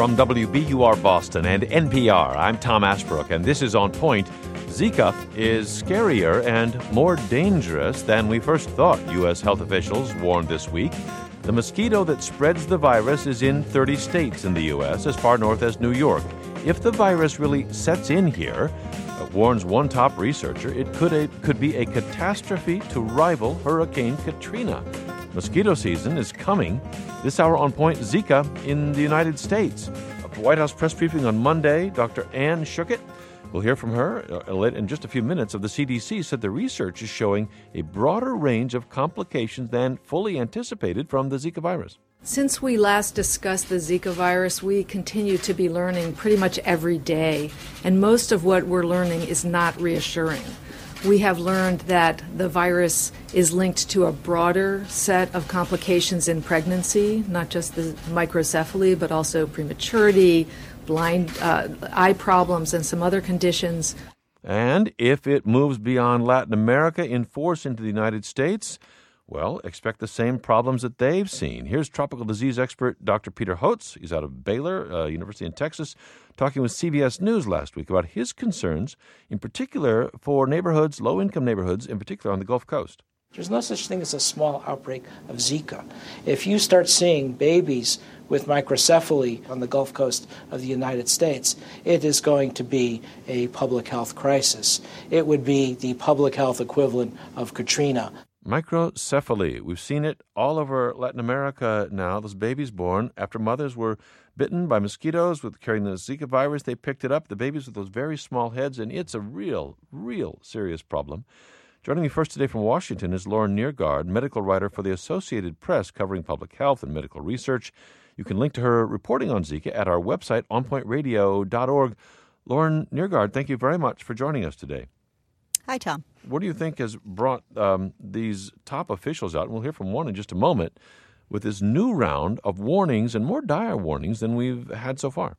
From WBUR Boston and NPR, I'm Tom Ashbrook, and this is On Point. Zika is scarier and more dangerous than we first thought, U.S. health officials warned this week. The mosquito that spreads the virus is in 30 states in the U.S., as far north as New York. If the virus really sets in here, warns one top researcher, it could be a catastrophe to rival Hurricane Katrina. Mosquito season is coming. This hour on Point, Zika in the United States. At the White House press briefing on Monday, Dr. Anne Schuchat, we'll hear from her in just a few minutes, of the CDC, said the research is showing a broader range of complications than fully anticipated from the Zika virus. Since we last discussed the Zika virus, we continue to be learning pretty much every day, and most of what we're learning is not reassuring. We have learned that the virus is linked to a broader set of complications in pregnancy, not just the microcephaly, but also prematurity, blind eye problems, and some other conditions. And if it moves beyond Latin America in force into the United States, well, expect the same problems that they've seen. Here's tropical disease expert Dr. Peter Hotz. He's out of Baylor University in Texas, talking with CBS News last week about his concerns, in particular for neighborhoods, low-income neighborhoods, in particular on the Gulf Coast. There's no such thing as a small outbreak of Zika. If you start seeing babies with microcephaly on the Gulf Coast of the United States, it is going to be a public health crisis. It would be the public health equivalent of Katrina. Microcephaly. We've seen it all over Latin America now. Those babies born after mothers were bitten by mosquitoes with carrying the Zika virus. They picked it up, the babies with those very small heads, and it's a real serious problem. Joining me first today from Washington is Lauren Neergaard, medical writer for the Associated Press covering public health and medical research. You can link to her reporting on Zika at our website, onpointradio.org. Lauren Neergaard, thank you very much for joining us today. Hi, Tom. What do you think has brought these top officials out, and we'll hear from one in just a moment, with this new round of warnings and more dire warnings than we've had so far?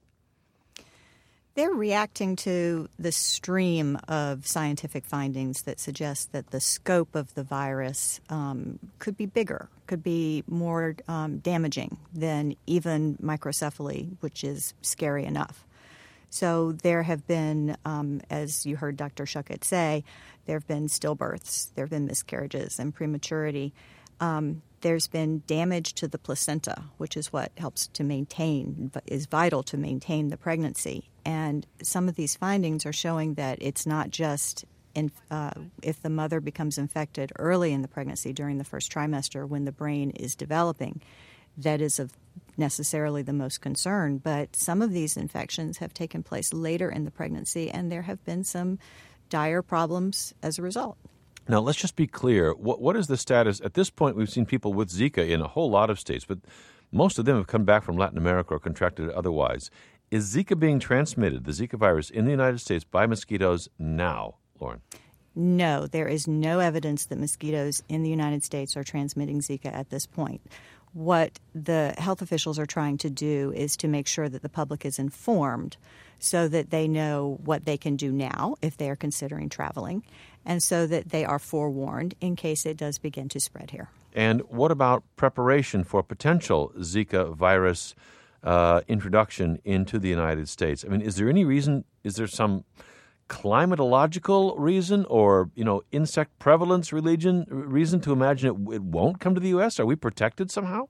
They're reacting to the stream of scientific findings that suggest that the scope of the virus could be bigger, could be more damaging than even microcephaly, which is scary enough. So there have been, as you heard Dr. Schuchat say, there have been stillbirths, there have been miscarriages and prematurity. There's been damage to the placenta, which is what helps to maintain, is vital to maintain the pregnancy. And some of these findings are showing that it's not just if the mother becomes infected early in the pregnancy during the first trimester when the brain is developing, that is of necessarily the most concern. But some of these infections have taken place later in the pregnancy, and there have been some dire problems as a result. Now, let's just be clear. What is the status? At this point, we've seen people with Zika in a whole lot of states, but most of them have come back from Latin America or contracted it otherwise. Is Zika being transmitted, the Zika virus, in the United States by mosquitoes now, Lauren? No, there is no evidence that mosquitoes in the United States are transmitting Zika at this point. What the health officials are trying to do is to make sure that the public is informed so that they know what they can do now if they are considering traveling, and so that they are forewarned in case it does begin to spread here. And what about preparation for potential Zika virus introduction into the United States? I mean, is there any reason, is there some climatological reason or, insect prevalence reason to imagine it won't come to the U.S.? Are we protected somehow?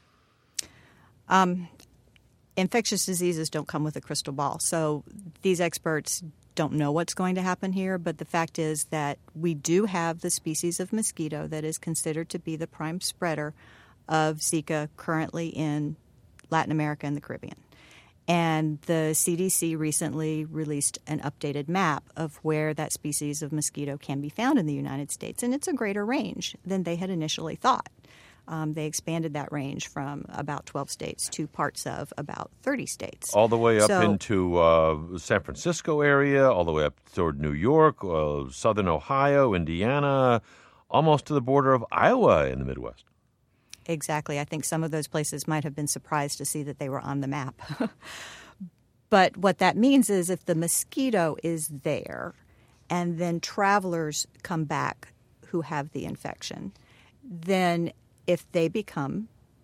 Infectious diseases don't come with a crystal ball. So these experts don't know what's going to happen here. But the fact is that we do have the species of mosquito that is considered to be the prime spreader of Zika currently in Latin America and the Caribbean. And the CDC recently released an updated map of where that species of mosquito can be found in the United States. And it's a greater range than they had initially thought. They expanded that range from about 12 states to parts of about 30 states. All the way up into San Francisco area, all the way up toward New York, southern Ohio, Indiana, almost to the border of Iowa in the Midwest. Exactly. I think some of those places might have been surprised to see that they were on the map. But what that means is if the mosquito is there and then travelers come back who have the infection, then if they become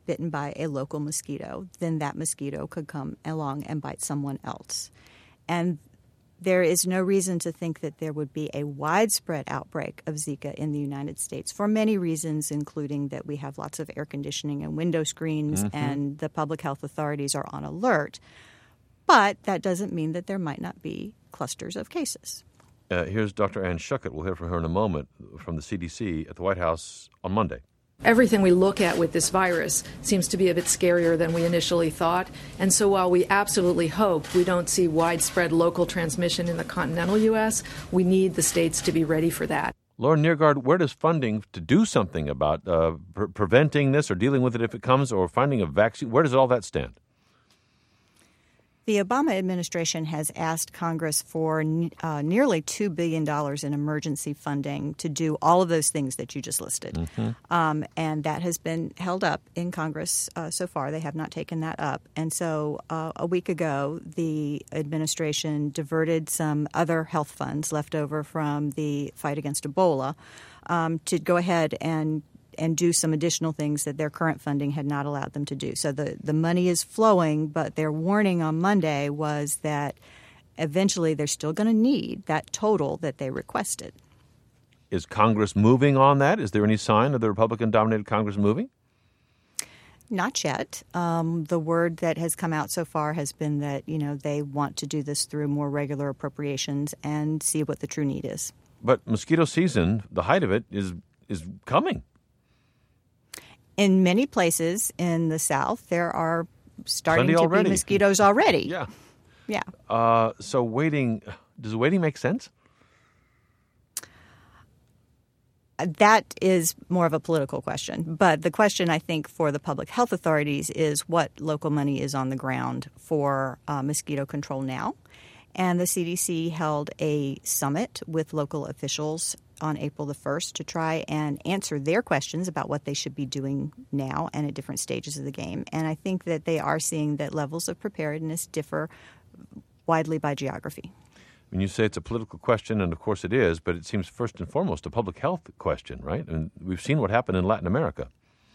bitten by a local mosquito, then that mosquito could come along and bite someone else. And there is no reason to think that there would be a widespread outbreak of Zika in the United States for many reasons, including that we have lots of air conditioning and window screens, and the public health authorities are on alert. But that doesn't mean that there might not be clusters of cases. Here's Dr. Ann Schuchat. We'll hear from her in a moment from the CDC at the White House on Monday. Everything we look at with this virus seems to be a bit scarier than we initially thought. And so while we absolutely hope we don't see widespread local transmission in the continental U.S., we need the states to be ready for that. Lauren Neergaard, where does funding to do something about preventing this or dealing with it if it comes or finding a vaccine, where does all that stand? The Obama administration has asked Congress for nearly $2 billion in emergency funding to do all of those things that you just listed. And that has been held up in Congress so far. They have not taken that up. And so a week ago, the administration diverted some other health funds left over from the fight against Ebola to go ahead and do some additional things that their current funding had not allowed them to do. So the money is flowing, but their warning on Monday was that eventually they're still going to need that total that they requested. Is Congress moving on that? Is there any sign of the Republican-dominated Congress moving? Not yet. The word that has come out so far has been that, they want to do this through more regular appropriations and see what the true need is. But mosquito season, the height of it, is coming. In many places in the South, there are starting to already be mosquitoes already. Yeah. So does waiting make sense? That is more of a political question. But the question, I think, for the public health authorities is what local money is on the ground for mosquito control now. And the CDC held a summit with local officials on April the 1st to try and answer their questions about what they should be doing now and at different stages of the game. And I think that they are seeing that levels of preparedness differ widely by geography. When you say it's a political question, and of course it is, but it seems first and foremost a public health question, right? And we've seen what happened in Latin America.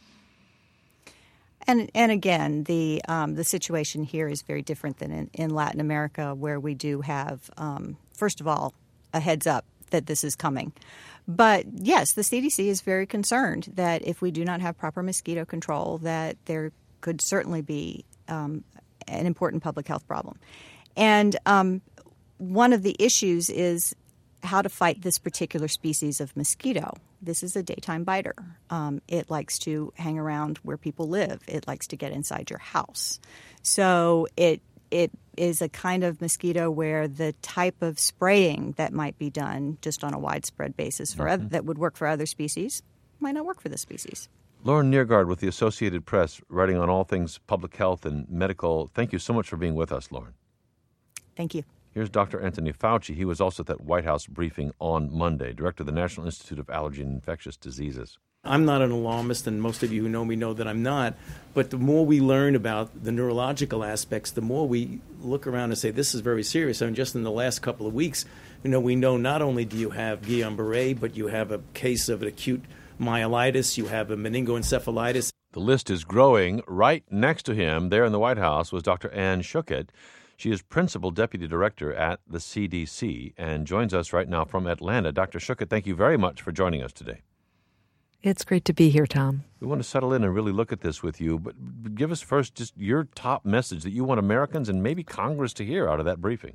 And again, the situation here is very different than in Latin America, where we do have, first of all, a heads up that this is coming. But yes, the CDC is very concerned that if we do not have proper mosquito control, that there could certainly be an important public health problem. And one of the issues is how to fight this particular species of mosquito. This is a daytime biter. It likes to hang around where people live. It likes to get inside your house. So it is a kind of mosquito where the type of spraying that might be done just on a widespread basis that would work for other species might not work for this species. Lauren Neergaard with the Associated Press, writing on all things public health and medical. Thank you so much for being with us, Lauren. Thank you. Here's Dr. Anthony Fauci. He was also at that White House briefing on Monday, director of the National Institute of Allergy and Infectious Diseases. I'm not an alarmist, and most of you who know me know that I'm not. But the more we learn about the neurological aspects, the more we look around and say, this is very serious. I mean, just in the last couple of weeks, we know not only do you have Guillain-Barré, but you have a case of an acute myelitis, you have a meningoencephalitis. The list is growing. Right next to him, there in the White House, was Dr. Ann Schuchat. She is Principal Deputy Director at the CDC and joins us right now from Atlanta. Dr. Schuchat, thank you very much for joining us today. It's great to be here, Tom. We want to settle in and really look at this with you, but give us first just your top message that you want Americans and maybe Congress to hear out of that briefing.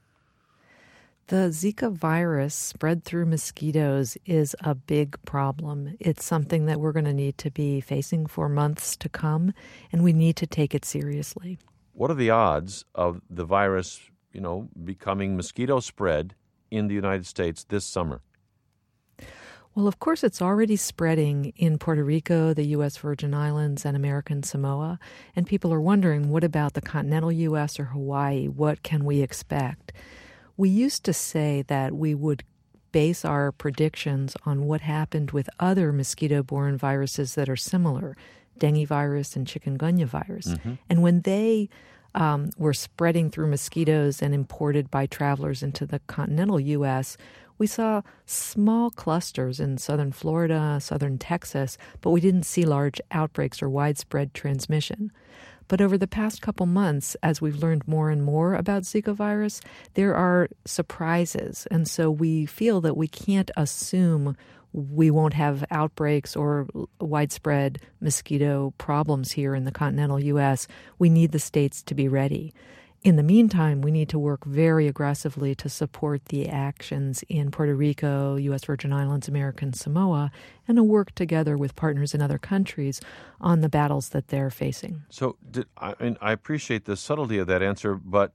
The Zika virus spread through mosquitoes is a big problem. It's something that we're going to need to be facing for months to come, and we need to take it seriously. What are the odds of the virus, becoming mosquito spread in the United States this summer? Well, of course, it's already spreading in Puerto Rico, the U.S. Virgin Islands, and American Samoa. And people are wondering, what about the continental U.S. or Hawaii? What can we expect? We used to say that we would base our predictions on what happened with other mosquito-borne viruses that are similar, dengue virus and chikungunya virus. Mm-hmm. And when they were spreading through mosquitoes and imported by travelers into the continental U.S., We saw small clusters in southern Florida, southern Texas, but we didn't see large outbreaks or widespread transmission. But over the past couple months, as we've learned more and more about Zika virus, there are surprises. And so we feel that we can't assume we won't have outbreaks or widespread mosquito problems here in the continental U.S. We need the states to be ready. In the meantime, we need to work very aggressively to support the actions in Puerto Rico, U.S. Virgin Islands, American Samoa, and to work together with partners in other countries on the battles that they're facing. So I appreciate the subtlety of that answer, but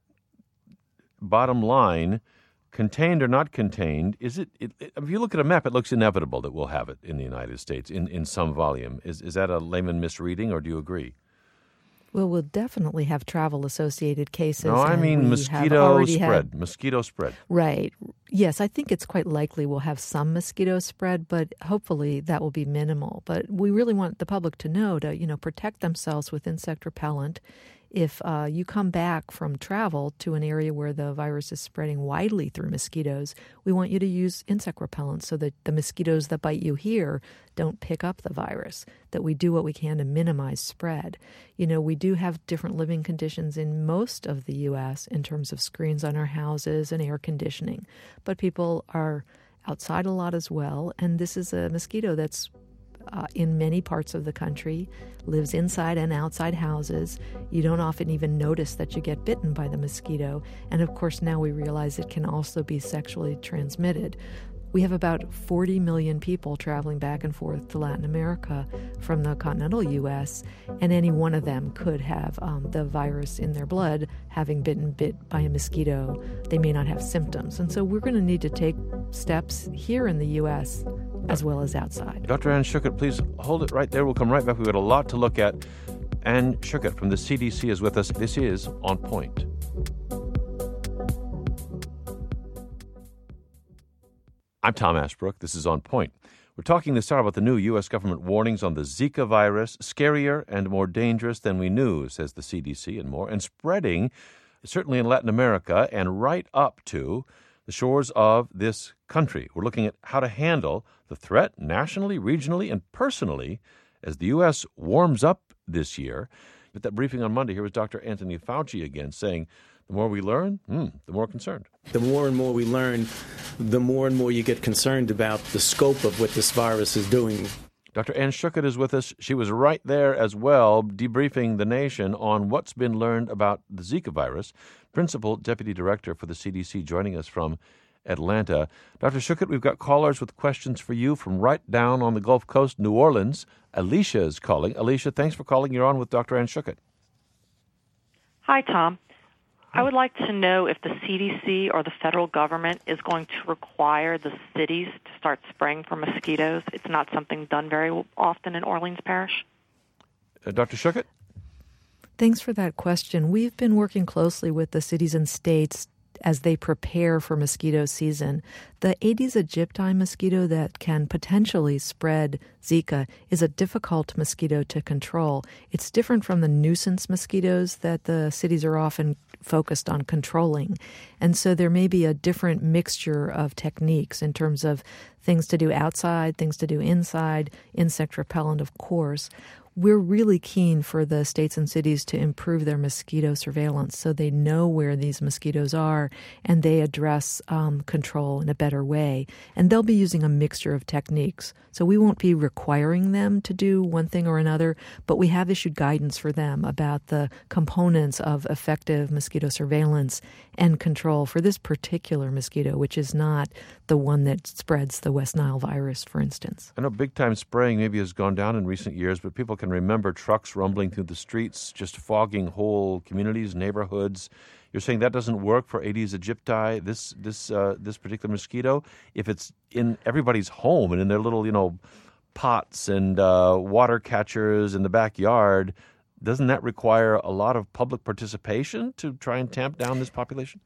bottom line, contained or not contained, is it if you look at a map, it looks inevitable that we'll have it in the United States in some volume. Is that a layman misreading, or do you agree? Well, we'll definitely have travel-associated cases. No, I mean mosquito spread. Mosquito spread. Right. Yes, I think it's quite likely we'll have some mosquito spread, but hopefully that will be minimal. But we really want the public to know to, protect themselves with insect repellent. If you come back from travel to an area where the virus is spreading widely through mosquitoes, we want you to use insect repellent so that the mosquitoes that bite you here don't pick up the virus, that we do what we can to minimize spread. We do have different living conditions in most of the U.S. in terms of screens on our houses and air conditioning, but people are outside a lot as well, and this is a mosquito that's in many parts of the country, lives inside and outside houses. You don't often even notice that you get bitten by the mosquito. And of course, now we realize it can also be sexually transmitted. We have about 40 million people traveling back and forth to Latin America from the continental U.S., and any one of them could have the virus in their blood, having been bit by a mosquito. They may not have symptoms. And so we're going to need to take steps here in the U.S. as well as outside. Dr. Anne Schuchat, please hold it right there. We'll come right back. We've got a lot to look at. Anne Schuchat from the CDC is with us. This is On Point. I'm Tom Ashbrook. This is On Point. We're talking this hour about the new U.S. government warnings on the Zika virus, scarier and more dangerous than we knew, says the CDC and more, and spreading certainly in Latin America and right up to the shores of this country. We're looking at how to handle the threat nationally, regionally, and personally as the U.S. warms up this year. At that briefing on Monday, here was Dr. Anthony Fauci again saying, the more we learn, the more concerned. The more and more we learn, the more and more you get concerned about the scope of what this virus is doing. Dr. Anne Schuchat is with us. She was right there as well, debriefing the nation on what's been learned about the Zika virus. Principal Deputy Director for the CDC joining us from Atlanta. Dr. Schuchat, we've got callers with questions for you from right down on the Gulf Coast, New Orleans. Alicia is calling. Alicia, thanks for calling. You're on with Dr. Anne Schuchat. Hi, Tom. I would like to know if the CDC or the federal government is going to require the cities to start spraying for mosquitoes. It's not something done very often in Orleans Parish. Dr. Schuchat? Thanks for that question. We've been working closely with the cities and states as they prepare for mosquito season. The Aedes aegypti mosquito that can potentially spread Zika is a difficult mosquito to control. It's different from the nuisance mosquitoes that the cities are often focused on controlling. And so there may be a different mixture of techniques in terms of things to do outside, things to do inside, insect repellent, of course. We're really keen for the states and cities to improve their mosquito surveillance so they know where these mosquitoes are and they address control in a better way. And they'll be using a mixture of techniques. So we won't be requiring them to do one thing or another, but we have issued guidance for them about the components of effective mosquito surveillance and control for this particular mosquito, which is not the one that spreads the West Nile virus, for instance. I know big-time spraying maybe has gone down in recent years, but people can remember trucks rumbling through the streets, just fogging whole communities, neighborhoods. You're saying that doesn't work for Aedes aegypti, this particular mosquito? If it's in everybody's home and in their little, pots and water catchers in the backyard, doesn't that require a lot of public participation to try and tamp down this population?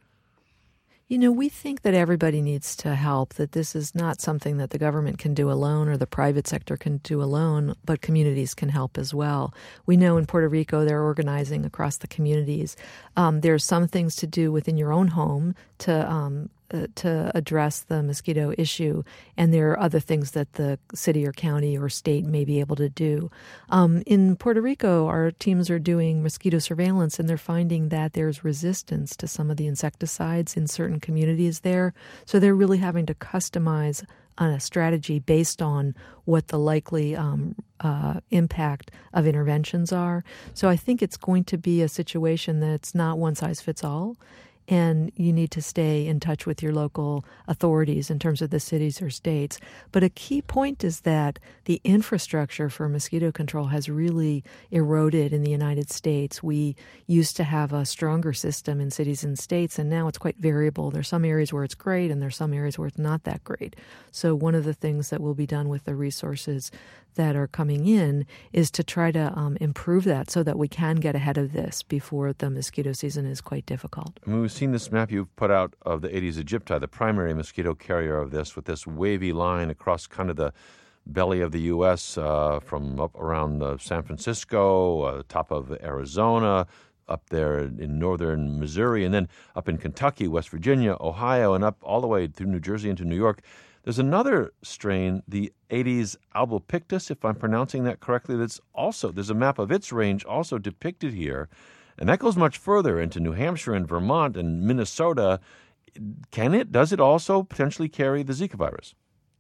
We think that everybody needs to help, that this is not something that the government can do alone or the private sector can do alone, but communities can help as well. We know in Puerto Rico they're organizing across the communities. There's some things to do within your own home to address the mosquito issue, and there are other things that the city or county or state may be able to do. In Puerto Rico, our teams are doing mosquito surveillance, and they're finding that there's resistance to some of the insecticides in certain communities there. So they're really having to customize a strategy based on what the likely impact of interventions are. So I think it's going to be a situation that's not one size fits all. And you need to stay in touch with your local authorities in terms of the cities or states. But a key point is that the infrastructure for mosquito control has really eroded in the United States. We used to have a stronger system in cities and states, and now it's quite variable. There's some areas where it's great, and there's some areas where it's not that great. So one of the things that will be done with the resources that are coming in is to try to improve that so that we can get ahead of this before the mosquito season is quite difficult. I mean, we've seen this map you've put out of the Aedes aegypti, the primary mosquito carrier of this, with this wavy line across kind of the belly of the U.S. From up around San Francisco, top of Arizona, up there in northern Missouri, and then up in Kentucky, West Virginia, Ohio, and up all the way through New Jersey into New York. There's another strain, the Aedes albopictus, if I'm pronouncing that correctly, there's a map of its range also depicted here, and that goes much further into New Hampshire and Vermont and Minnesota. Does it also potentially carry the Zika virus?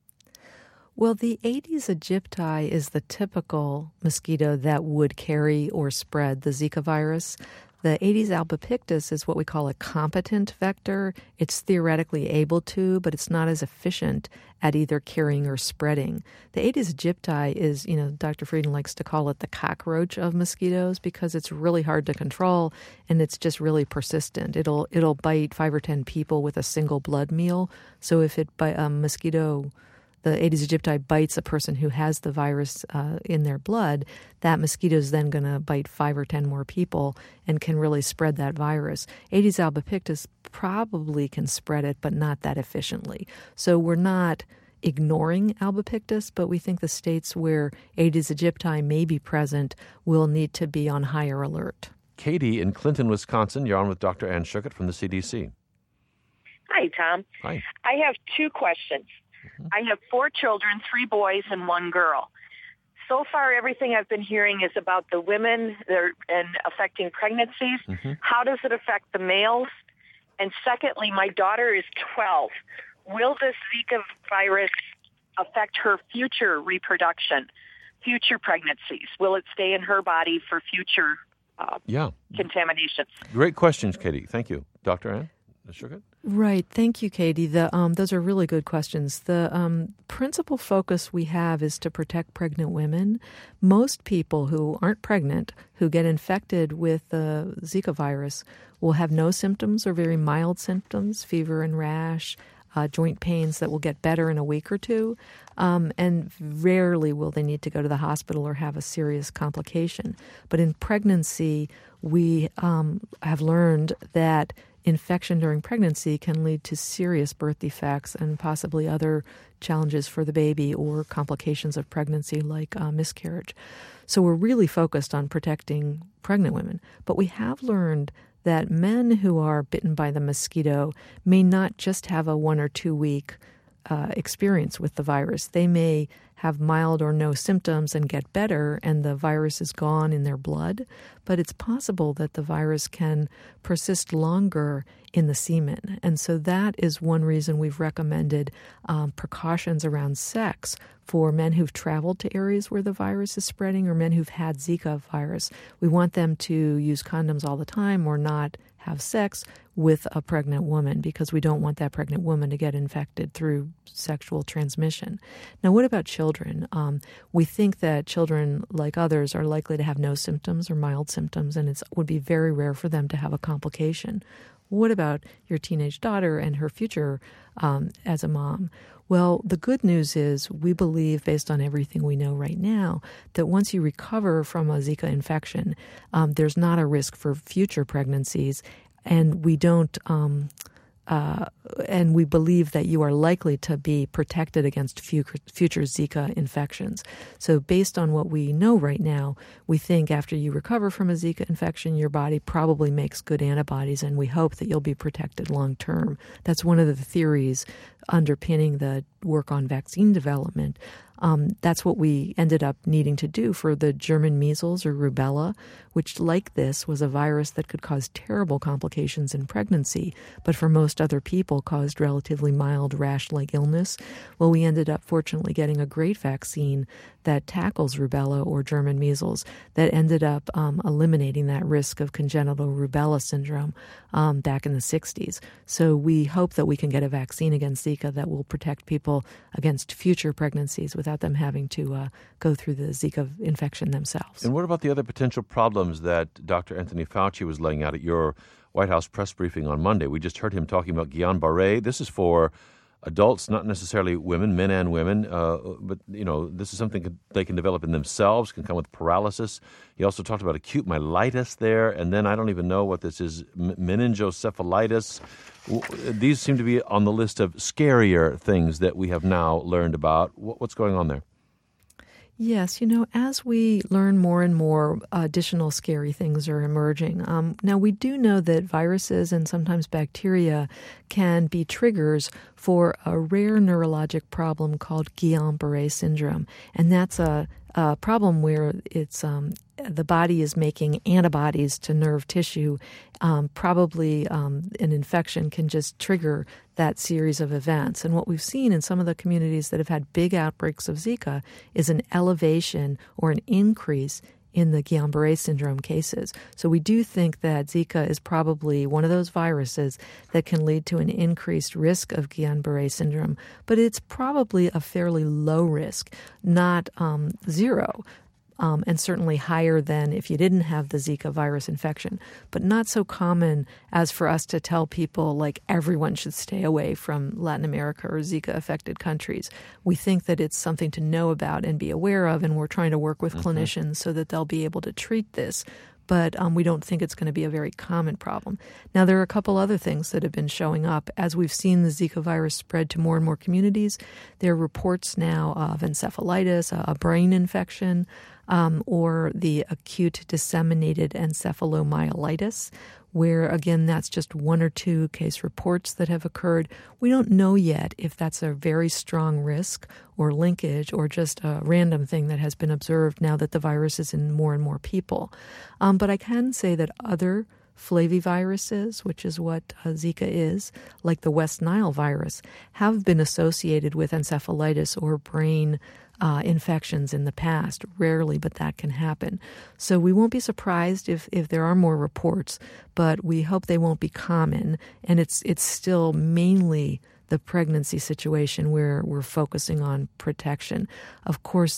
Well, the Aedes aegypti is the typical mosquito that would carry or spread the Zika virus. The Aedes albopictus is what we call a competent vector. It's theoretically able to, but it's not as efficient at either carrying or spreading. The Aedes aegypti is, Dr. Frieden likes to call it the cockroach of mosquitoes because it's really hard to control and it's just really persistent. It'll bite 5 or 10 people with a single blood meal. So if the Aedes aegypti bites a person who has the virus in their blood, that mosquito is then going to bite 5 or 10 more people and can really spread that virus. Aedes albopictus probably can spread it, but not that efficiently. So we're not ignoring albopictus, but we think the states where Aedes aegypti may be present will need to be on higher alert. Katie in Clinton, Wisconsin, you're on with Dr. Ann Schuchat from the CDC. Hi, Tom. Hi. I have 2 questions. I have 4 children, 3 boys and 1 girl. So far, everything I've been hearing is about the women and affecting pregnancies. Mm-hmm. How does it affect the males? And secondly, my daughter is 12. Will this Zika virus affect her future reproduction, future pregnancies? Will it stay in her body for future contaminations? Great questions, Katie. Thank you. Dr. Ann Schuchat? Right. Thank you, Katie. Those are really good questions. The principal focus we have is to protect pregnant women. Most people who aren't pregnant, who get infected with the Zika virus, will have no symptoms or very mild symptoms, fever and rash, joint pains that will get better in a week or 2, and rarely will they need to go to the hospital or have a serious complication. But in pregnancy, we have learned that infection during pregnancy can lead to serious birth defects and possibly other challenges for the baby or complications of pregnancy like miscarriage. So we're really focused on protecting pregnant women. But we have learned that men who are bitten by the mosquito may not just have a 1 or 2 week experience with the virus. They may have mild or no symptoms and get better, and the virus is gone in their blood. But it's possible that the virus can persist longer in the semen. And so that is one reason we've recommended precautions around sex for men who've traveled to areas where the virus is spreading or men who've had Zika virus. We want them to use condoms all the time or not have sex with a pregnant woman because we don't want that pregnant woman to get infected through sexual transmission. Now, what about children? We think that children, like others, are likely to have no symptoms or mild symptoms, and it would be very rare for them to have a complication. What about your teenage daughter and her future as a mom? Well, the good news is we believe, based on everything we know right now, that once you recover from a Zika infection, there's not a risk for future pregnancies, and we don't and we believe that you are likely to be protected against future Zika infections. So based on what we know right now, we think after you recover from a Zika infection, your body probably makes good antibodies, and we hope that you'll be protected long term. That's one of the theories underpinning the work on vaccine development. That's what we ended up needing to do for the German measles or rubella, which, like this, was a virus that could cause terrible complications in pregnancy, but for most other people caused relatively mild rash-like illness. Well, we ended up fortunately getting a great vaccine that tackles rubella or German measles that ended up eliminating that risk of congenital rubella syndrome back in the 60s. So we hope that we can get a vaccine against Zika that will protect people against future pregnancies without them having to go through the Zika infection themselves. And what about the other potential problems that Dr. Anthony Fauci was laying out at your White House press briefing on Monday? We just heard him talking about Guillain-Barré. This is for adults, not necessarily women, men and women, but, this is something they can develop in themselves, can come with paralysis. He also talked about acute myelitis there, and then I don't even know what this is, meningoencephalitis. These seem to be on the list of scarier things that we have now learned about. What's going on there? Yes, as we learn more and more, additional scary things are emerging. Now, we do know that viruses and sometimes bacteria can be triggers for a rare neurologic problem called Guillain-Barré syndrome. And that's a problem where it's the body is making antibodies to nerve tissue. Probably an infection can just trigger that series of events. And what we've seen in some of the communities that have had big outbreaks of Zika is an elevation or an increase in the Guillain-Barré syndrome cases. So we do think that Zika is probably one of those viruses that can lead to an increased risk of Guillain-Barré syndrome, but it's probably a fairly low risk, not zero. And certainly higher than if you didn't have the Zika virus infection, but not so common as for us to tell people like everyone should stay away from Latin America or Zika-affected countries. We think that it's something to know about and be aware of, and we're trying to work with clinicians so that they'll be able to treat this. But we don't think it's going to be a very common problem. Now, there are a couple other things that have been showing up. As we've seen the Zika virus spread to more and more communities, there are reports now of encephalitis, a brain infection, or the acute disseminated encephalomyelitis, where, again, that's just one or two case reports that have occurred. We don't know yet if that's a very strong risk or linkage or just a random thing that has been observed now that the virus is in more and more people. But I can say that other flaviviruses, which is what Zika is, like the West Nile virus, have been associated with encephalitis or brain infections in the past. Rarely, but that can happen. So we won't be surprised if there are more reports, but we hope they won't be common. And it's still mainly the pregnancy situation where we're focusing on protection. Of course,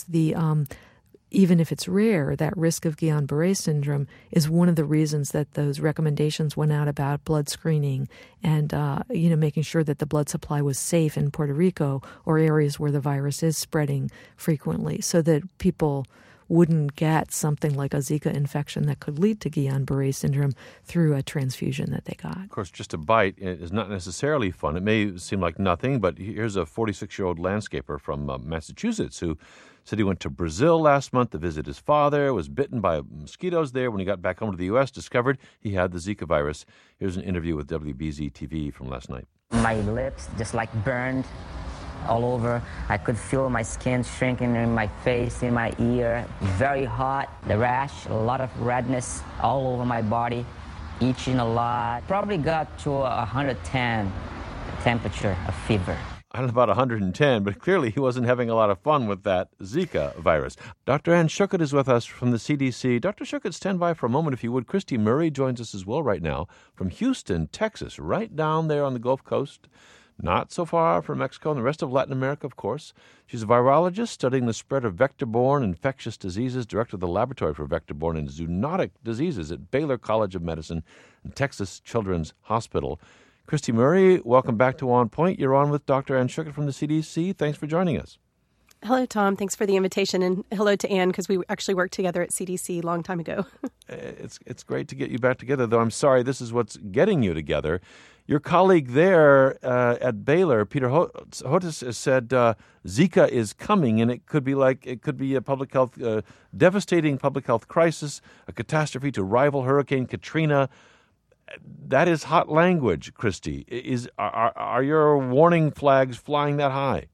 even if it's rare, that risk of Guillain-Barré syndrome is one of the reasons that those recommendations went out about blood screening and, making sure that the blood supply was safe in Puerto Rico or areas where the virus is spreading frequently so that people wouldn't get something like a Zika infection that could lead to Guillain-Barré syndrome through a transfusion that they got. Of course, just a bite is not necessarily fun. It may seem like nothing, but here's a 46-year-old landscaper from Massachusetts who said he went to Brazil last month to visit his father, was bitten by mosquitoes there. When he got back home to the U.S., discovered he had the Zika virus. Here's an interview with WBZ-TV from last night. My lips just burned all over. I could feel my skin shrinking in my face, in my ear. Very hot, the rash, a lot of redness all over my body, itching a lot. Probably got to 110 temperature of fever. I don't know about 110, but clearly he wasn't having a lot of fun with that Zika virus. Dr. Ann Schuchat is with us from the CDC. Dr. Schuchat, stand by for a moment, if you would. Christy Murray joins us as well right now from Houston, Texas, right down there on the Gulf Coast. Not so far from Mexico and the rest of Latin America, of course. She's a virologist studying the spread of vector-borne infectious diseases, director of the Laboratory for Vector-Borne and Zoonotic Diseases at Baylor College of Medicine and Texas Children's Hospital. Christy Murray, welcome back to On Point. You're on with Dr. Ann Schuchat from the CDC. Thanks for joining us. Hello, Tom. Thanks for the invitation, and hello to Ann, because we actually worked together at CDC a long time ago. It's great to get you back together, though I'm sorry this is what's getting you together. Your colleague there at Baylor, Peter Hotez, has said Zika is coming, and it could be a public health, devastating public health crisis, a catastrophe to rival Hurricane Katrina. That is hot language, Christy. Are your warning flags flying that high?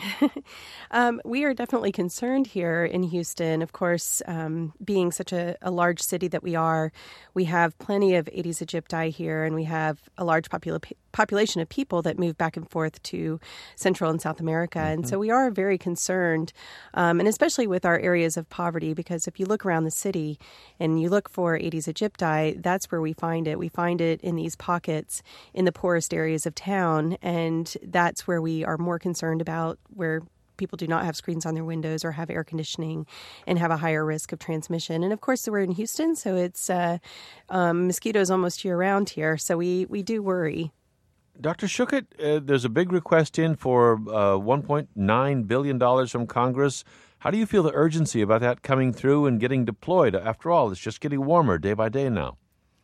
We are definitely concerned here in Houston. Of course, being such a large city that we are, we have plenty of Aedes aegypti here, and we have a large population of people that move back and forth to Central and South America. Mm-hmm. And so we are very concerned, and especially with our areas of poverty, because if you look around the city and you look for Aedes aegypti, that's where we find it. We find it in these pockets in the poorest areas of town, and that's where we are more concerned about, where people do not have screens on their windows or have air conditioning and have a higher risk of transmission. And of course, we're in Houston, so it's mosquitoes almost year-round here, so we do worry. Dr. Schuchat, there's a big request in for $1.9 billion from Congress. How do you feel the urgency about that coming through and getting deployed? After all, it's just getting warmer day by day now.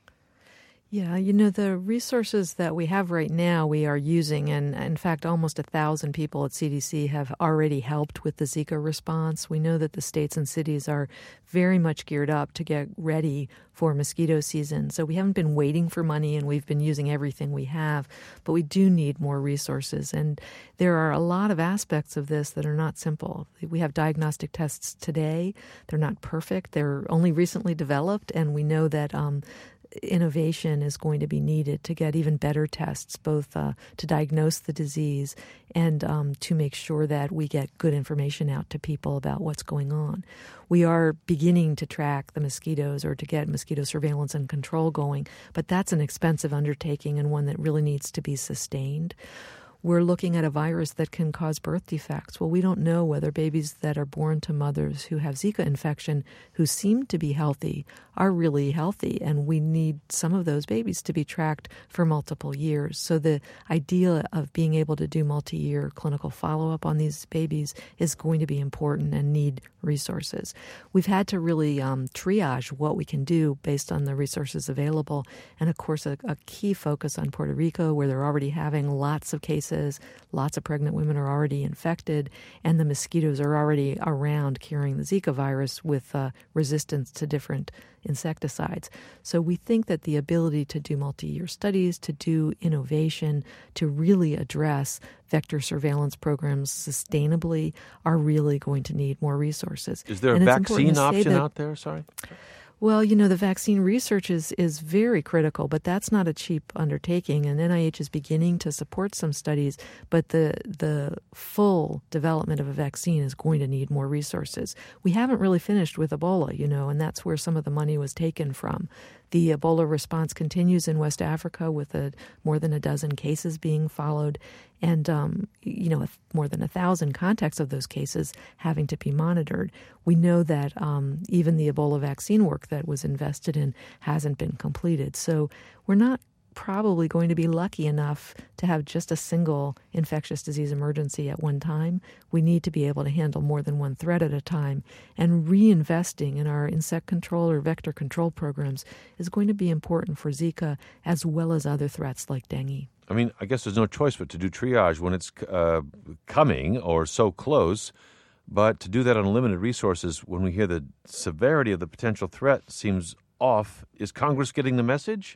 Yeah, the resources that we have right now we are using, and in fact, almost 1,000 people at CDC have already helped with the Zika response. We know that the states and cities are very much geared up to get ready for mosquito season. So we haven't been waiting for money, and we've been using everything we have, but we do need more resources. And there are a lot of aspects of this that are not simple. We have diagnostic tests today. They're not perfect. They're only recently developed, and we know that innovation is going to be needed to get even better tests, both to diagnose the disease and to make sure that we get good information out to people about what's going on. We are beginning to track the mosquitoes or to get mosquito surveillance and control going, but that's an expensive undertaking and one that really needs to be sustained. We're looking at a virus that can cause birth defects. Well, we don't know whether babies that are born to mothers who have Zika infection, who seem to be healthy, are really healthy, and we need some of those babies to be tracked for multiple years. So the idea of being able to do multi-year clinical follow-up on these babies is going to be important and need resources. We've had to really triage what we can do based on the resources available, and of course a key focus on Puerto Rico, where they're already having lots of cases. Lots of pregnant women are already infected, and the mosquitoes are already around carrying the Zika virus with resistance to different insecticides. So we think that the ability to do multi-year studies, to do innovation, to really address vector surveillance programs sustainably are really going to need more resources. Is there a vaccine option out there? Sorry. Well, the vaccine research is very critical, but that's not a cheap undertaking. And NIH is beginning to support some studies, but the full development of a vaccine is going to need more resources. We haven't really finished with Ebola, and that's where some of the money was taken from. The Ebola response continues in West Africa with more than a dozen cases being followed and, more than 1,000 contacts of those cases having to be monitored. We know that even the Ebola vaccine work that was invested in hasn't been completed. So we're not probably going to be lucky enough to have just a single infectious disease emergency at one time. We need to be able to handle more than one threat at a time. And reinvesting in our insect control or vector control programs is going to be important for Zika as well as other threats like dengue. I mean, I guess there's no choice but to do triage when it's coming or so close. But to do that on limited resources when we hear the severity of the potential threat seems off. Is Congress getting the message?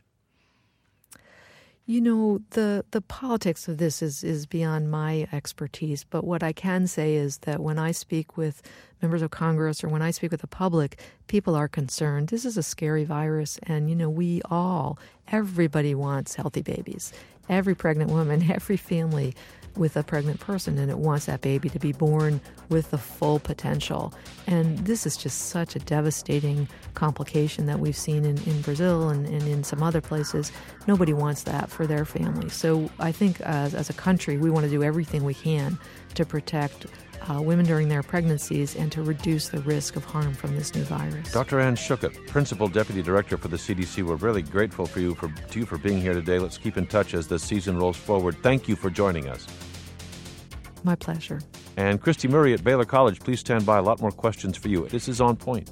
The politics of this is beyond my expertise, but what I can say is that when I speak with members of Congress or when I speak with the public, people are concerned. This is a scary virus, and, everybody wants healthy babies. Every pregnant woman, every family with a pregnant person, and it wants that baby to be born with the full potential. And this is just such a devastating complication that we've seen in Brazil and in some other places. Nobody wants that for their family. So I think as a country, we want to do everything we can to protect women during their pregnancies and to reduce the risk of harm from this new virus. Dr. Ann Schuchat, Principal Deputy Director for the CDC, we're really grateful to you for being here today. Let's keep in touch as the season rolls forward. Thank you for joining us. My pleasure. And Christy Murray at Baylor College, please stand by. A lot more questions for you. This is On Point.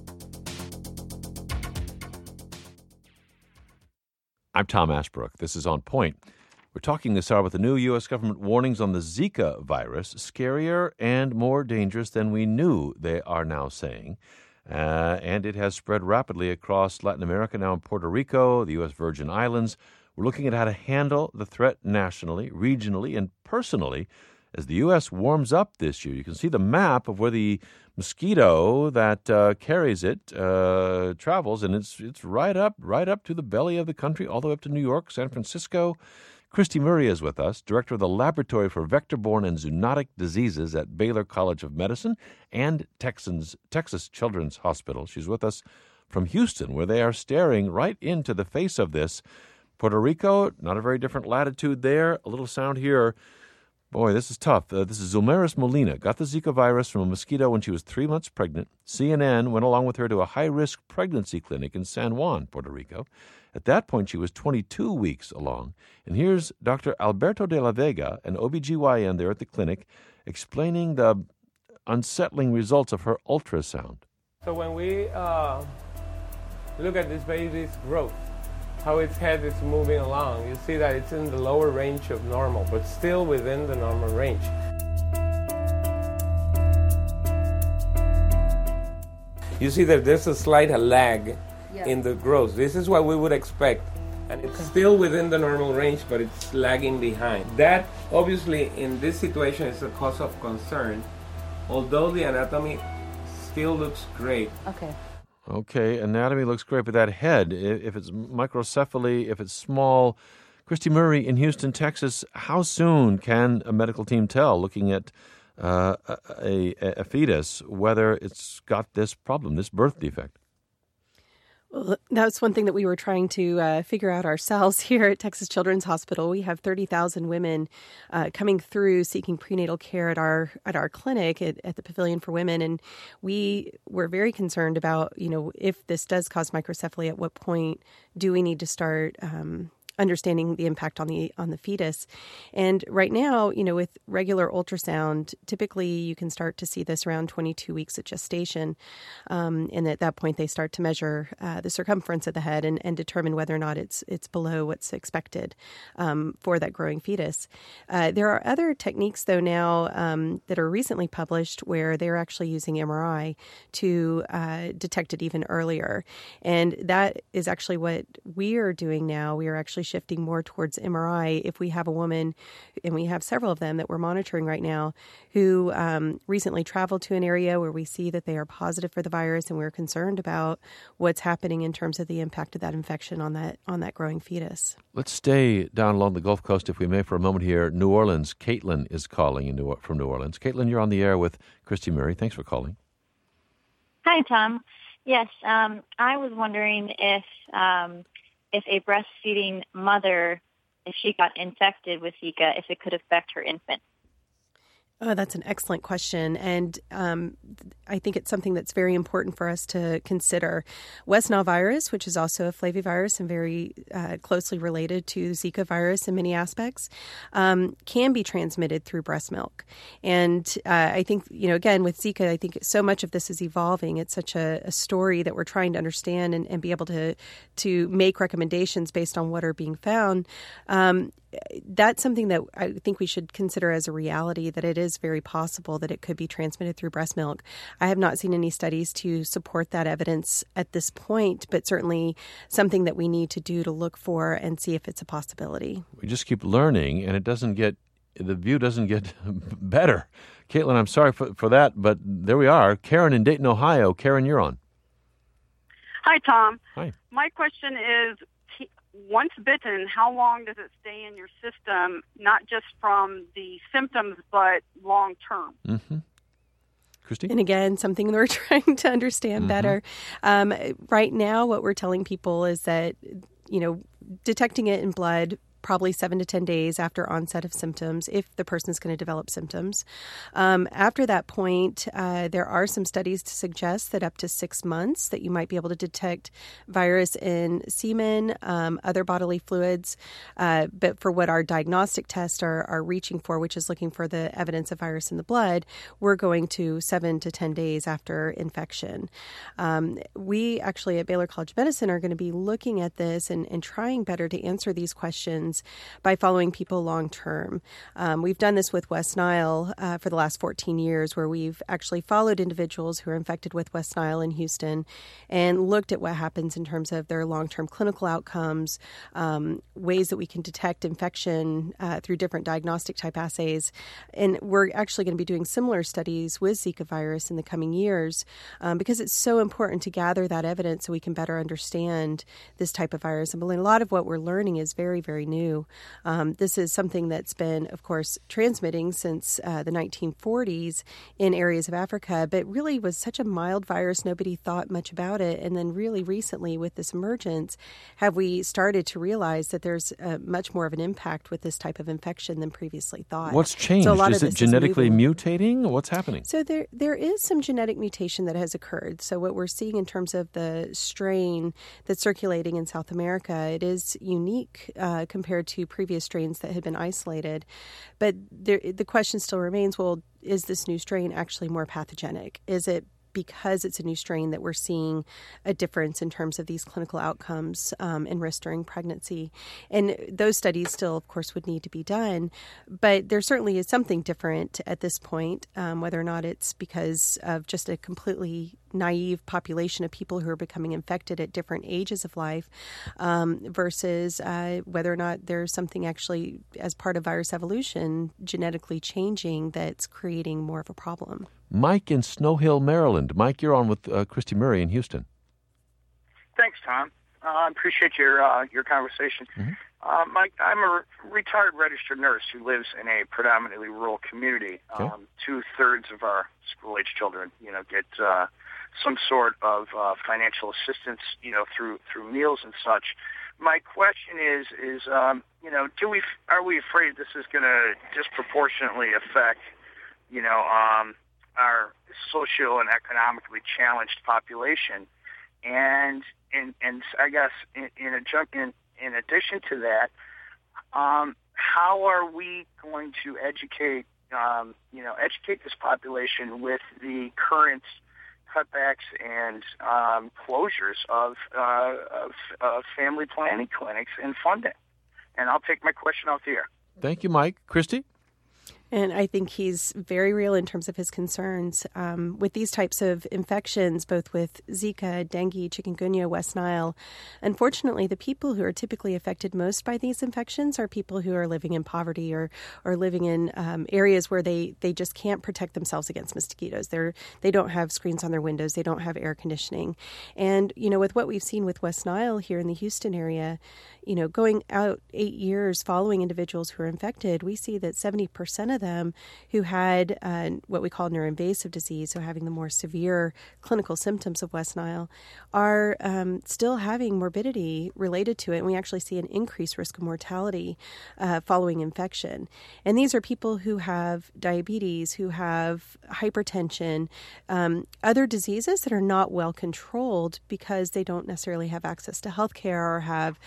I'm Tom Ashbrook. This is On Point. We're talking this hour with the new U.S. government warnings on the Zika virus, scarier and more dangerous than we knew, they are now saying. And it has spread rapidly across Latin America, now in Puerto Rico, the U.S. Virgin Islands. We're looking at how to handle the threat nationally, regionally, and personally as the U.S. warms up this year. You can see the map of where the mosquito that carries it travels, and it's right up to the belly of the country, all the way up to New York, San Francisco. Christy Murray is with us, director of the Laboratory for Vector-Borne and Zoonotic Diseases at Baylor College of Medicine and Texas Children's Hospital. She's with us from Houston, where they are staring right into the face of this. Puerto Rico, not a very different latitude there. A little sound here. Boy, this is tough. This is Zulmaris Molina. Got the Zika virus from a mosquito when she was 3 months pregnant. CNN went along with her to a high-risk pregnancy clinic in San Juan, Puerto Rico. At that point, she was 22 weeks along. And here's Dr. Alberto de la Vega, an OBGYN there at the clinic, explaining the unsettling results of her ultrasound. So when we look at this baby's growth, how its head is moving along, you see that it's in the lower range of normal, but still within the normal range. You see that there's a slight lag in the growth. This is what we would expect. And it's still within the normal range, but it's lagging behind. That, obviously, in this situation is a cause of concern, although the anatomy still looks great. Okay, anatomy looks great, but that head, if it's microcephaly, if it's small. Christy Murray in Houston, Texas, how soon can a medical team tell, looking at a fetus, whether it's got this problem, this birth defect? Well, that's one thing that we were trying to figure out ourselves here at Texas Children's Hospital. We have 30,000 women coming through seeking prenatal care at our clinic at the Pavilion for Women, and we were very concerned about, if this does cause microcephaly, at what point do we need to start understanding the impact on the fetus. And right now, with regular ultrasound, typically you can start to see this around 22 weeks of gestation. And at that point, they start to measure the circumference of the head and determine whether or not it's below what's expected for that growing fetus. There are other techniques, though, now that are recently published where they're actually using MRI to detect it even earlier. And that is actually what we are doing now. We are actually shifting more towards MRI if we have a woman, and we have several of them that we're monitoring right now, who recently traveled to an area where we see that they are positive for the virus, and we're concerned about what's happening in terms of the impact of that infection on that growing fetus. Let's stay down along the Gulf Coast, if we may, for a moment here. New Orleans. Caitlin is calling from New Orleans. Caitlin, you're on the air with Christy Murray. Thanks for calling. Hi, Tom. Yes, I was wondering if a breastfeeding mother, if she got infected with Zika, if it could affect her infant. Oh, that's an excellent question. And I think it's something that's very important for us to consider. West Nile virus, which is also a flavivirus and very closely related to Zika virus in many aspects, can be transmitted through breast milk. And I think, again, with Zika, I think so much of this is evolving. It's such a story that we're trying to understand and be able to make recommendations based on what are being found. That's something that I think we should consider as a reality, that it is very possible that it could be transmitted through breast milk. I have not seen any studies to support that evidence at this point, but certainly something that we need to do to look for and see if it's a possibility. We just keep learning, and the view doesn't get better. Caitlin, I'm sorry for that, but there we are. Karen in Dayton, Ohio. Karen, you're on. Hi, Tom. Hi. My question is, once bitten, how long does it stay in your system, not just from the symptoms, but long term? Mm-hmm. Christy? And again, something we're trying to understand better. Right now, what we're telling people is that, detecting it in blood probably 7 to 10 days after onset of symptoms, if the person is going to develop symptoms. After that point, there are some studies to suggest that up to 6 months that you might be able to detect virus in semen, other bodily fluids. But for what our diagnostic tests are reaching for, which is looking for the evidence of virus in the blood, we're going to 7 to 10 days after infection. We actually at Baylor College of Medicine are going to be looking at this and trying better to answer these questions infections by following people long term. We've done this with West Nile for the last 14 years, where we've actually followed individuals who are infected with West Nile in Houston and looked at what happens in terms of their long-term clinical outcomes, ways that we can detect infection through different diagnostic type assays. And we're actually going to be doing similar studies with Zika virus in the coming years because it's so important to gather that evidence so we can better understand this type of virus. And a lot of what we're learning is very, very new. This is something that's been, of course, transmitting since the 1940s in areas of Africa, but really was such a mild virus, nobody thought much about it. And then really recently with this emergence, have we started to realize that there's much more of an impact with this type of infection than previously thought. What's changed? So is it genetically mutating? What's happening? So there is some genetic mutation that has occurred. So what we're seeing in terms of the strain that's circulating in South America, it is unique compared to previous strains that had been isolated. But the question still remains, well, is this new strain actually more pathogenic? Is it because it's a new strain that we're seeing a difference in terms of these clinical outcomes in risk during pregnancy? And those studies still, of course, would need to be done. But there certainly is something different at this point, whether or not it's because of just a completely naive population of people who are becoming infected at different ages of life versus whether or not there's something actually as part of virus evolution genetically changing that's creating more of a problem. Mike in Snow Hill, Maryland. Mike, you're on with Christy Murray in Houston. Thanks, Tom. I appreciate your conversation. Mm-hmm. Mike, I'm a retired registered nurse who lives in a predominantly rural community. Okay. 2/3 of our school-age children, get some sort of financial assistance, through meals and such. My question is, are we afraid this is going to disproportionately affect, our social and economically challenged population? And I guess in addition to that, how are we going to educate this population with the current cutbacks and closures of family planning clinics and funding? And I'll take my question off the air. Thank you, Mike. Christy? And I think he's very real in terms of his concerns. With these types of infections, both with Zika, dengue, chikungunya, West Nile, unfortunately, the people who are typically affected most by these infections are people who are living in poverty or living in areas where they just can't protect themselves against mosquitoes. They don't have screens on their windows. They don't have air conditioning. And, with what we've seen with West Nile here in the Houston area, going out 8 years following individuals who are infected, we see that 70% of them who had what we call neuroinvasive disease, so having the more severe clinical symptoms of West Nile, are still having morbidity related to it. And we actually see an increased risk of mortality following infection. And these are people who have diabetes, who have hypertension, other diseases that are not well controlled because they don't necessarily have access to health care or have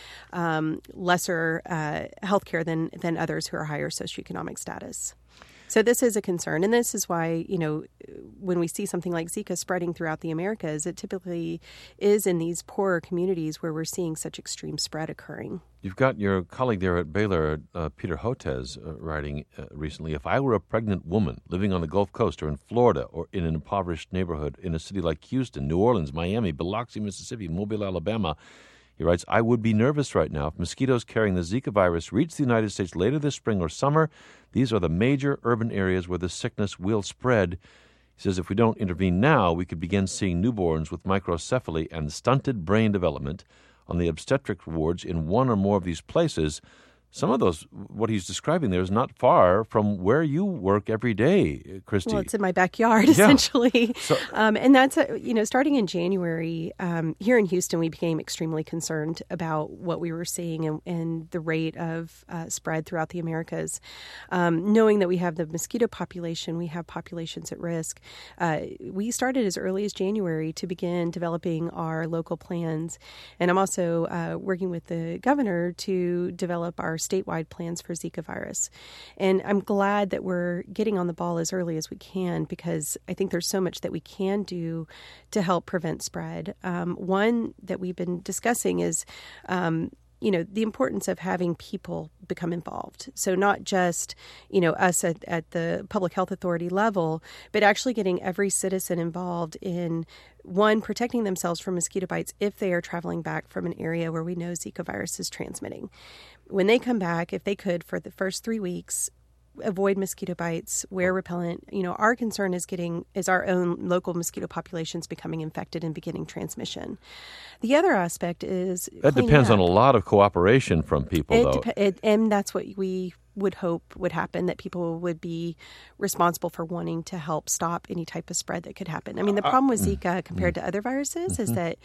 lesser health care than others who are higher socioeconomic status. So this is a concern, and this is why, when we see something like Zika spreading throughout the Americas, it typically is in these poorer communities where we're seeing such extreme spread occurring. You've got your colleague there at Baylor, Peter Hotez, writing recently, if I were a pregnant woman living on the Gulf Coast or in Florida or in an impoverished neighborhood in a city like Houston, New Orleans, Miami, Biloxi, Mississippi, Mobile, Alabama, he writes, I would be nervous right now if mosquitoes carrying the Zika virus reach the United States later this spring or summer. These are the major urban areas where the sickness will spread. He says if we don't intervene now, we could begin seeing newborns with microcephaly and stunted brain development on the obstetric wards in one or more of these places. Some of those, what he's describing there, is not far from where you work every day, Christy. Well, it's in my backyard, essentially. So, and that's, starting in January, here in Houston, we became extremely concerned about what we were seeing and the rate of spread throughout the Americas. Knowing that we have the mosquito population, we have populations at risk. We started as early as January to begin developing our local plans. And I'm also working with the governor to develop our statewide plans for Zika virus. And I'm glad that we're getting on the ball as early as we can because I think there's so much that we can do to help prevent spread. One that we've been discussing is the importance of having people become involved. So not just, us at the public health authority level, but actually getting every citizen involved in, one, protecting themselves from mosquito bites if they are traveling back from an area where we know Zika virus is transmitting. When they come back, if they could, for the first 3 weeks, avoid mosquito bites, wear repellent. Our concern is our own local mosquito populations becoming infected and beginning transmission. The other aspect is that depends on a lot of cooperation from people, and that's what we would hope would happen, that people would be responsible for wanting to help stop any type of spread that could happen. I mean, the problem with Zika compared to other viruses is that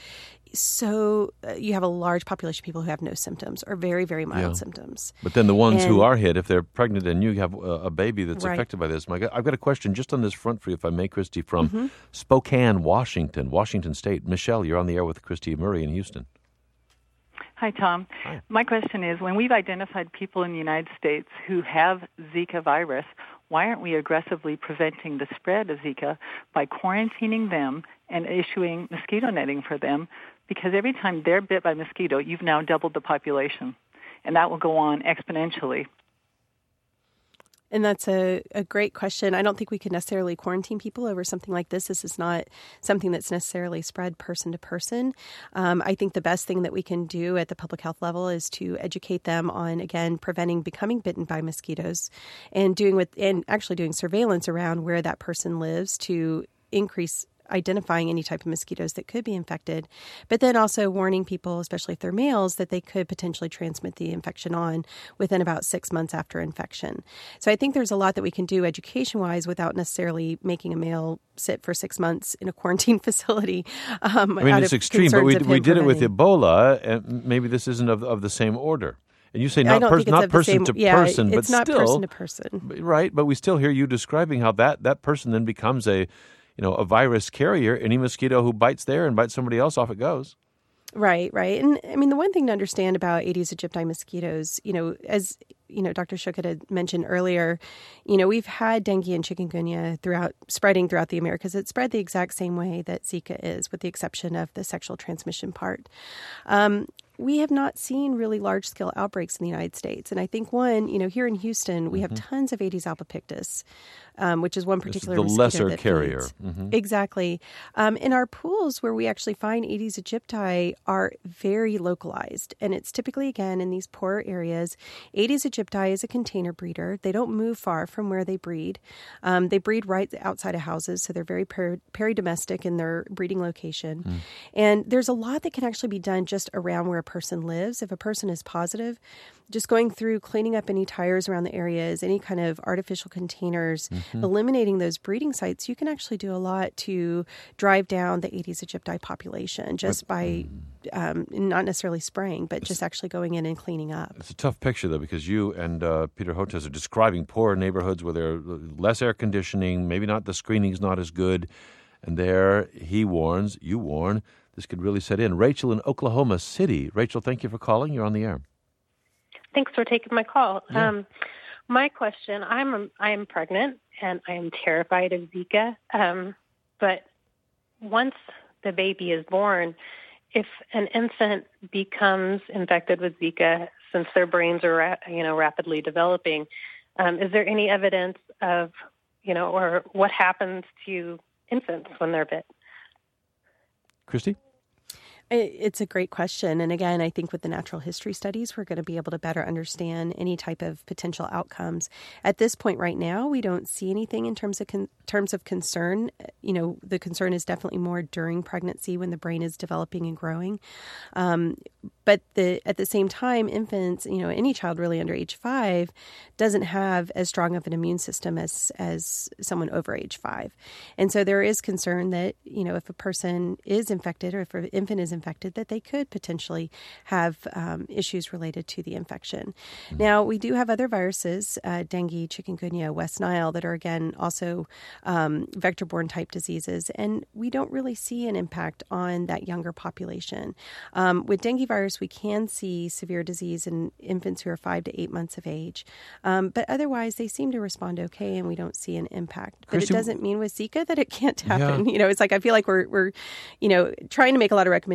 you have a large population of people who have no symptoms or very, very mild symptoms. But then the ones who are hit, if they're pregnant and you have a baby that's affected by this, I've got a question just on this front for you, if I may, Christy, from Spokane, Washington State. Michelle, you're on the air with Christy Murray in Houston. Hi, Tom. Hi. My question is, when we've identified people in the United States who have Zika virus, why aren't we aggressively preventing the spread of Zika by quarantining them and issuing mosquito netting for them? Because every time they're bit by mosquito, you've now doubled the population, and that will go on exponentially. And that's a great question. I don't think we could necessarily quarantine people over something like this. This is not something that's necessarily spread person to person. I think the best thing that we can do at the public health level is to educate them on, again, preventing becoming bitten by mosquitoes and actually doing surveillance around where that person lives to increase identifying any type of mosquitoes that could be infected, but then also warning people, especially if they're males, that they could potentially transmit the infection on within about 6 months after infection. So I think there's a lot that we can do education-wise without necessarily making a male sit for 6 months in a quarantine facility. It's extreme, but we did it with Ebola, and maybe this isn't of the same order. And you say not person to person, but it's not still person to person, right? But we still hear you describing how that person then becomes a virus carrier. Any mosquito who bites there and bites somebody else, off it goes. Right. And I mean, the one thing to understand about Aedes aegypti mosquitoes, as Dr. Shukett had mentioned earlier, we've had dengue and chikungunya spreading throughout the Americas. It spread the exact same way that Zika is, with the exception of the sexual transmission part. We have not seen really large-scale outbreaks in the United States. And I think here in Houston, we have tons of Aedes albopictus, which is one particular mosquito the lesser carrier. Exactly. And our pools where we actually find Aedes aegypti are very localized. And it's typically, again, in these poorer areas. Aedes aegypti is a container breeder. They don't move far from where they breed. They breed right outside of houses, so they're very peri-domestic in their breeding location. And there's a lot that can actually be done just around where a person lives. If a person is positive, just going through cleaning up any tires around the areas, any kind of artificial containers, eliminating those breeding sites, you can actually do a lot to drive down the Aedes aegypti population just by not necessarily spraying, but just actually going in and cleaning up. It's a tough picture, though, because you and Peter Hotez are describing poor neighborhoods where there's less air conditioning, maybe not the screening's not as good, and there you warn, this could really set in. Rachel in Oklahoma City. Rachel, thank you for calling. You're on the air. Thanks for taking my call. Yeah. My question, I am pregnant and I am terrified of Zika. But once the baby is born, if an infant becomes infected with Zika, since their brains are rapidly developing, is there any evidence of or what happens to infants when they're bit? Christy? It's a great question. And again, I think with the natural history studies, we're going to be able to better understand any type of potential outcomes. At this point right now, we don't see anything in terms of concern. The concern is definitely more during pregnancy when the brain is developing and growing. But at the same time, infants, any child really under age 5 doesn't have as strong of an immune system as someone over age 5. And so there is concern that, if a person is infected or if an infant is infected, that they could potentially have issues related to the infection. Now, we do have other viruses, dengue, chikungunya, West Nile, that are, again, also vector-borne type diseases. And we don't really see an impact on that younger population. With dengue virus, we can see severe disease in infants who are 5 to 8 months of age. But otherwise, they seem to respond okay, and we don't see an impact. But it doesn't mean with Zika that it can't happen. Yeah. It's like I feel like we're trying to make a lot of recommendations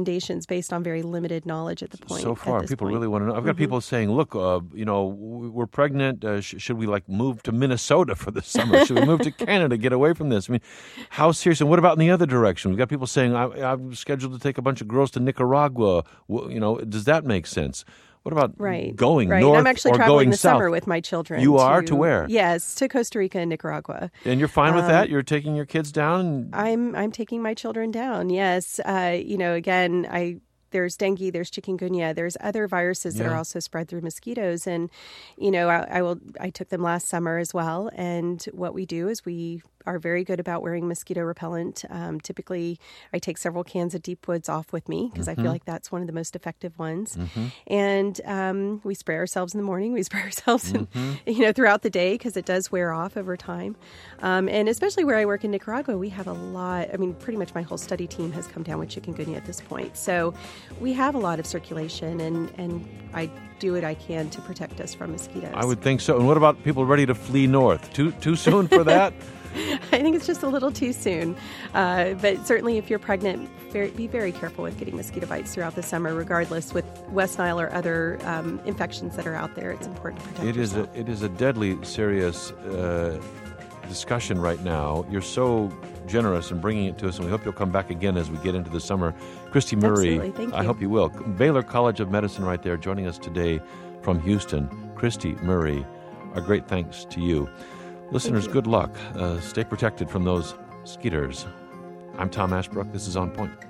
recommendations based on very limited knowledge at the point. So far, people really want to know. I've got people saying, look, we're pregnant. Should we move to Minnesota for the summer? Should we move to Canada, get away from this? I mean, how serious? And what about in the other direction? We've got people saying, I'm scheduled to take a bunch of girls to Nicaragua. Does that make sense? What about going north I'm actually or traveling going this south? summer with my children. You are? To where? Yes, to Costa Rica and Nicaragua. And you're fine with that? You're taking your kids down? I'm taking my children down, yes. Again, there's dengue, there's chikungunya, there's other viruses that are also spread through mosquitoes. And, I took them last summer as well. And what we do is we are very good about wearing mosquito repellent. Typically, I take several cans of Deep Woods off with me because I feel like that's one of the most effective ones. And we spray ourselves in the morning. We spray ourselves throughout the day because it does wear off over time. And especially where I work in Nicaragua, we have a lot. I mean, pretty much my whole study team has come down with chikungunya at this point. So we have a lot of circulation, and I do what I can to protect us from mosquitoes. I would think so. And what about people ready to flee north? Too soon for that? I think it's just a little too soon. But certainly if you're pregnant, be very careful with getting mosquito bites throughout the summer, regardless with West Nile or other infections that are out there. It's important to protect yourself. It is a deadly serious discussion right now. You're so generous in bringing it to us, and we hope you'll come back again as we get into the summer. Christy Murray, absolutely. Thank you. I hope you will. Baylor College of Medicine right there joining us today from Houston. Christy Murray, our great thanks to you. Listeners, good luck. Stay protected from those mosquitoes. I'm Tom Ashbrook. This is On Point.